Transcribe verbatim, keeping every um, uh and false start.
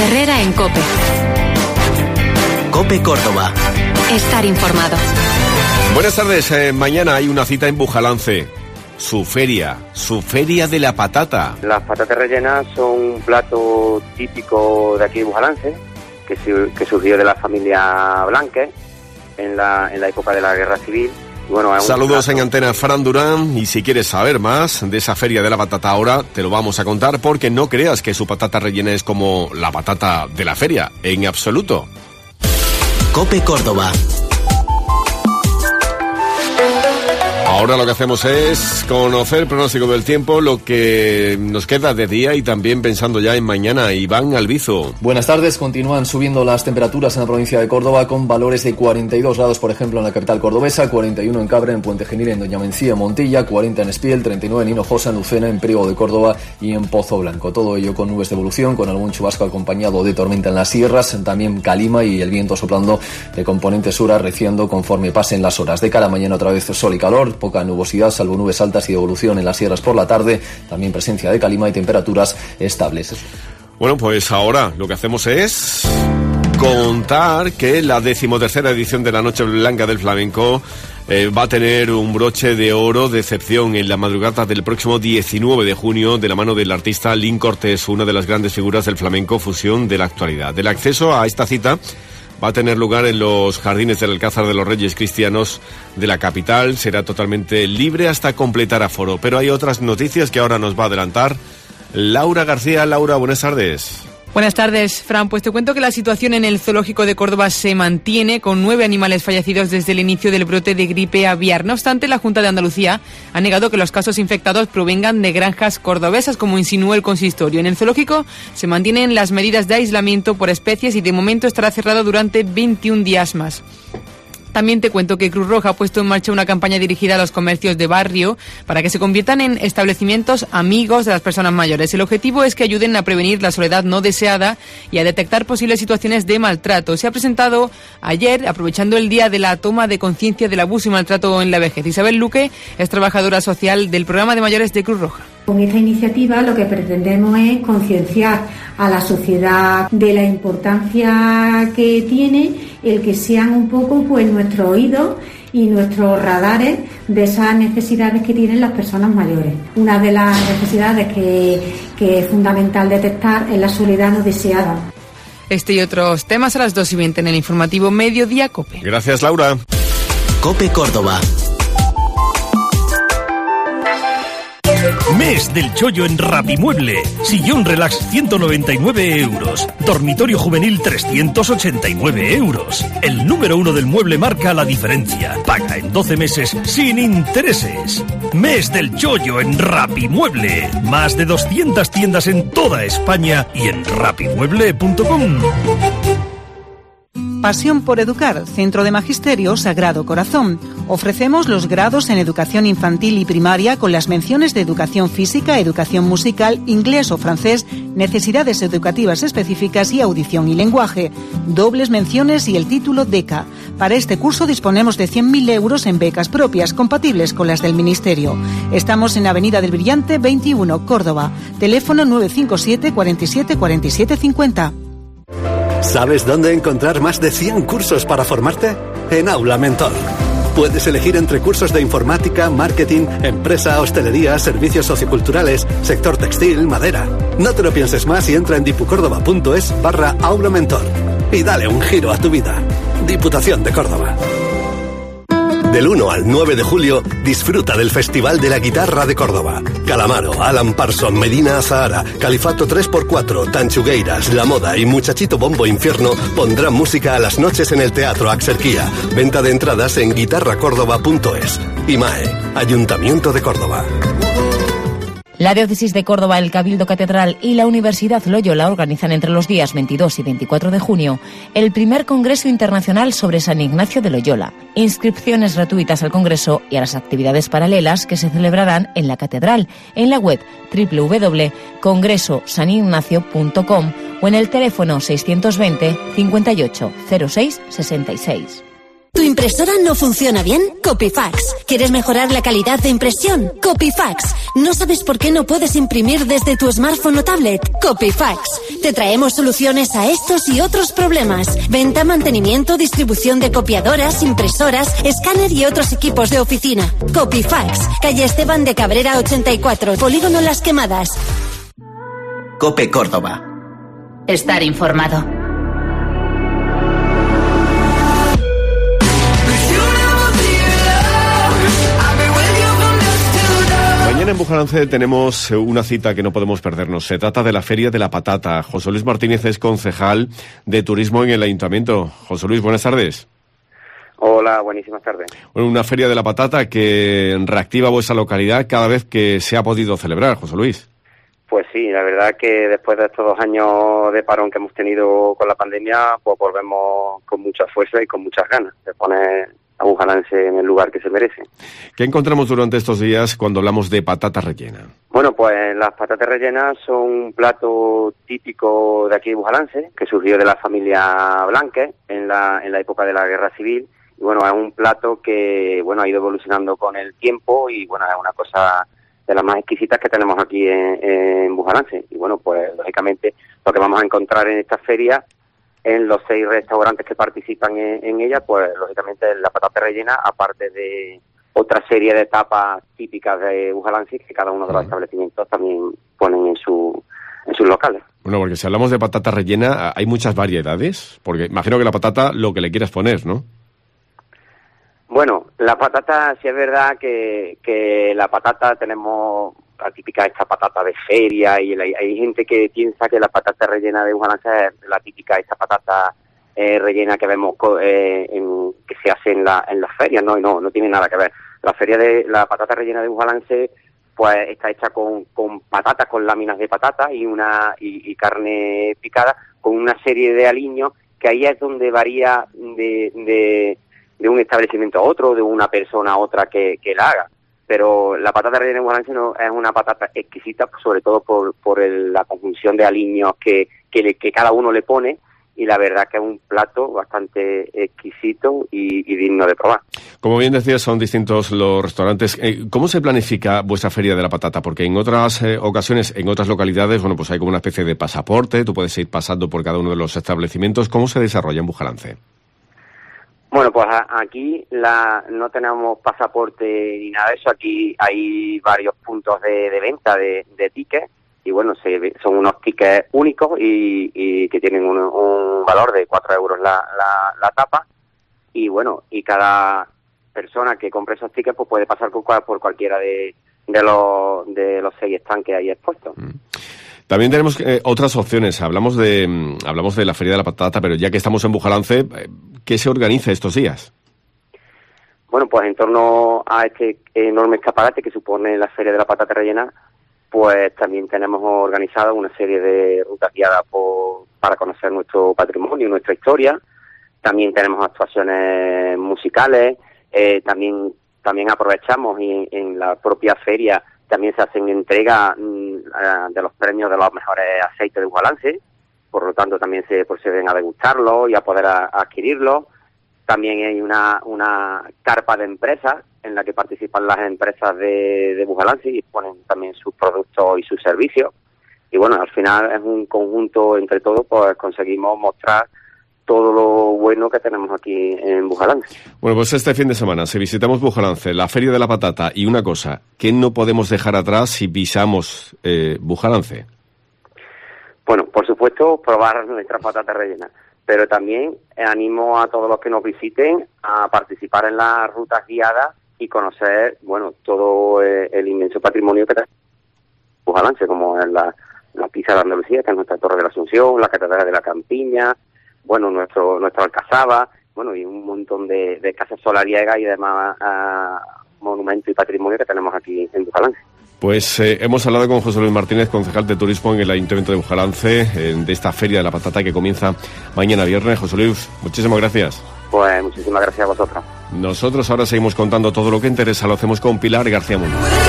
Herrera en COPE. COPE Córdoba. Estar informado. Buenas tardes. Eh, mañana hay una cita en Bujalance. Su feria, su feria de la patata. Las patatas rellenas son un plato típico de aquí de Bujalance, que, que surgió de la familia Blanque en la, en la época de la Guerra Civil. Bueno, saludos en antena, Fran Durán, y si quieres saber más de esa feria de la patata ahora, te lo vamos a contar, porque no creas que su patata rellena es como la patata de la feria, en absoluto. COPE Córdoba. Ahora lo que hacemos es conocer el pronóstico del tiempo, lo que nos queda de día y también pensando ya en mañana. Iván Albizu. Buenas tardes. Continúan subiendo las temperaturas en la provincia de Córdoba con valores de cuarenta y dos grados, por ejemplo, en la capital cordobesa, cuarenta y uno en Cabra, en Puente Genil, en Doña Mencía, en Montilla, cuarenta en Espiel, treinta y nueve en Hinojosa, en Lucena, en Priego de Córdoba y en Pozo Blanco. Todo ello con nubes de evolución, con algún chubasco acompañado de tormenta en las sierras, también calima y el viento soplando de componente sur arreciando conforme pasen las horas. De cara a mañana otra vez sol y calor, poca nubosidad, salvo nubes altas y de evolución en las sierras por la tarde, también presencia de calima y temperaturas estables. Bueno, pues ahora lo que hacemos es contar que la decimotercera edición de la Noche Blanca del Flamenco eh, va a tener un broche de oro de excepción en la madrugada del próximo diecinueve de junio de la mano del artista Lin Cortés, una de las grandes figuras del flamenco fusión de la actualidad. El acceso a esta cita va a tener lugar en los jardines del Alcázar de los Reyes Cristianos de la capital. Será totalmente libre hasta completar aforo. Pero hay otras noticias que ahora nos va a adelantar Laura García. Laura, buenas tardes. Buenas tardes, Fran. Pues te cuento que la situación en el Zoológico de Córdoba se mantiene, con nueve animales fallecidos desde el inicio del brote de gripe aviar. No obstante, la Junta de Andalucía ha negado que los casos infectados provengan de granjas cordobesas, como insinuó el consistorio. En el zoológico se mantienen las medidas de aislamiento por especies y de momento estará cerrado durante veintiún días más. También te cuento que Cruz Roja ha puesto en marcha una campaña dirigida a los comercios de barrio para que se conviertan en establecimientos amigos de las personas mayores. El objetivo es que ayuden a prevenir la soledad no deseada y a detectar posibles situaciones de maltrato. Se ha presentado ayer, aprovechando el día de la toma de conciencia del abuso y maltrato en la vejez. Isabel Luque es trabajadora social del programa de mayores de Cruz Roja. Con esta iniciativa lo que pretendemos es concienciar a la sociedad de la importancia que tiene el que sean un poco pues nuestros oídos y nuestros radares de esas necesidades que tienen las personas mayores. Una de las necesidades que, que es fundamental detectar es la soledad no deseada. Este y otros temas a las dos y veinte en el informativo Mediodía COPE. Gracias, Laura. COPE Córdoba. Mes del chollo en Rapimueble. Sillón relax ciento noventa y nueve euros. Dormitorio juvenil trescientos ochenta y nueve euros. El número uno del mueble marca la diferencia. Paga en doce meses sin intereses. Mes del chollo en Rapimueble. Más de doscientas tiendas en toda España y en rapimueble punto com. Pasión por Educar, Centro de Magisterio Sagrado Corazón. Ofrecemos los grados en Educación Infantil y Primaria con las menciones de Educación Física, Educación Musical, Inglés o Francés, Necesidades Educativas Específicas y Audición y Lenguaje. Dobles menciones y el título D E C A. Para este curso disponemos de cien mil euros en becas propias, compatibles con las del Ministerio. Estamos en Avenida del Brillante veintiuno, Córdoba. Teléfono nueve cinco siete, cuarenta y siete, cuarenta y siete cincuenta. ¿Sabes dónde encontrar más de cien cursos para formarte? En Aula Mentor. Puedes elegir entre cursos de informática, marketing, empresa, hostelería, servicios socioculturales, sector textil, madera. No te lo pienses más y entra en dipucórdoba.es barra Aula Mentor y dale un giro a tu vida. Diputación de Córdoba. Del uno al nueve de julio, disfruta del Festival de la Guitarra de Córdoba. Calamaro, Alan Parsons, Medina Azahara, Califato tres por cuatro, Tanchugueiras, La Moda y Muchachito Bombo Infierno pondrán música a las noches en el Teatro Axerquía. Venta de entradas en guitarra córdoba punto es. IMAE, Ayuntamiento de Córdoba. La Diócesis de Córdoba, el Cabildo Catedral y la Universidad Loyola organizan entre los días veintidós y veinticuatro de junio el primer Congreso Internacional sobre San Ignacio de Loyola. Inscripciones gratuitas al Congreso y a las actividades paralelas que se celebrarán en la Catedral, en la web doble u doble u doble u punto congreso san ignacio punto com o en el teléfono seiscientos veinte, cincuenta y ocho, cero seis, sesenta y seis. Tu impresora no funciona bien? Copifax. ¿Quieres mejorar la calidad de impresión? Copifax. ¿No sabes por qué no puedes imprimir desde tu smartphone o tablet? Copifax. Te traemos soluciones a estos y otros problemas. Venta, mantenimiento, distribución de copiadoras, impresoras, escáner y otros equipos de oficina. Copifax. Calle Esteban de Cabrera ochenta y cuatro, Polígono Las Quemadas. COPE Córdoba. Estar informado. Mañana en Bujalance tenemos una cita que no podemos perdernos. Se trata de la Feria de la Patata. José Luis Martínez es concejal de Turismo en el Ayuntamiento. José Luis, buenas tardes. Hola, buenísimas tardes. Bueno, una Feria de la Patata que reactiva vuestra localidad cada vez que se ha podido celebrar, José Luis. Pues sí, la verdad que después de estos dos años de parón que hemos tenido con la pandemia, pues volvemos con mucha fuerza y con muchas ganas de poner a Bujalance en el lugar que se merece. ¿Qué encontramos durante estos días cuando hablamos de patata rellena? Bueno, pues las patatas rellenas son un plato típico de aquí de Bujalance, que surgió de la familia Blanque en la, en la época de la Guerra Civil. Y bueno, es un plato que bueno ha ido evolucionando con el tiempo y bueno, es una cosa de las más exquisitas que tenemos aquí en, en Bujalance. Y bueno, pues lógicamente lo que vamos a encontrar en esta feria, en los seis restaurantes que participan en, en ella, pues lógicamente la patata rellena, aparte de otra serie de tapas típicas de Bujalance que cada uno de los establecimientos también ponen en su en sus locales. Bueno, porque si hablamos de patata rellena, hay muchas variedades, porque imagino que la patata lo que le quieras poner, ¿no? Bueno, la patata, sí es verdad que, que la patata tenemos la típica esta patata de feria y la, hay gente que piensa que la patata rellena de Bujalance es la típica esta patata eh, rellena que vemos eh, en, que se hace en, la, en las ferias, ¿no? Y no, no tiene nada que ver. La feria de la patata rellena de Bujalance pues está hecha con, con patatas, con láminas de patata y una y, y carne picada con una serie de aliños que ahí es donde varía de, de de un establecimiento a otro, de una persona a otra que, que la haga. Pero la patata rellena de Bujalance no, es una patata exquisita, sobre todo por, por el, la conjunción de aliños que, que, le, que cada uno le pone, y la verdad que es un plato bastante exquisito y, y digno de probar. Como bien decías, son distintos los restaurantes. ¿Cómo se planifica vuestra Feria de la Patata? Porque en otras eh, ocasiones, en otras localidades, bueno, pues hay como una especie de pasaporte, tú puedes ir pasando por cada uno de los establecimientos. ¿Cómo se desarrolla en Bujalance? Bueno, pues a, aquí la, no tenemos pasaporte ni nada de eso. Aquí hay varios puntos de, de venta de, de tickets y bueno, se, son unos tickets únicos y, y que tienen un, un valor de cuatro euros la, la, la tapa y bueno, y cada persona que compre esos tickets pues puede pasar por, por cualquiera de, de, los, de los seis stands que hay expuestos. Mm. También tenemos eh, otras opciones. Hablamos de hablamos de la Feria de la Patata, pero ya que estamos en Bujalance, ¿qué se organiza estos días? Bueno, pues en torno a este enorme escaparate que supone la Feria de la Patata rellena, pues también tenemos organizada una serie de rutas guiadas por, para conocer nuestro patrimonio, nuestra historia. También tenemos actuaciones musicales. Eh, también también aprovechamos y en la propia feria también se hacen entrega mmm, de los premios de los mejores aceites de Bujalance, por lo tanto también se proceden a degustarlos y a poder a, a adquirirlos. También hay una, una carpa de empresas en la que participan las empresas de, de Bujalance y exponen también sus productos y sus servicios. Y bueno, al final es un conjunto entre todos, pues conseguimos mostrar todo lo bueno que tenemos aquí en Bujalance. Bueno, pues este fin de semana, si visitamos Bujalance, la Feria de la Patata, y una cosa, ¿qué no podemos dejar atrás si pisamos eh, Bujalance? Bueno, por supuesto, probar nuestras patatas rellenas, pero también animo a todos los que nos visiten a participar en las rutas guiadas y conocer, bueno, todo eh, el inmenso patrimonio que tenemos en Bujalance, como es la, la Pizza de Andalucía, que es nuestra Torre de la Asunción, la Catedral de la Campiña, bueno, nuestro nuestra Alcazaba, bueno, y un montón de, de casas solariegas y demás uh, monumentos y patrimonio que tenemos aquí en Bujalance. Pues eh, hemos hablado con José Luis Martínez, concejal de Turismo en el Ayuntamiento de Bujalance, eh, de esta Feria de la Patata que comienza mañana viernes. José Luis, muchísimas gracias. Pues muchísimas gracias a vosotros. Nosotros ahora seguimos contando todo lo que interesa, lo hacemos con Pilar García Muñoz.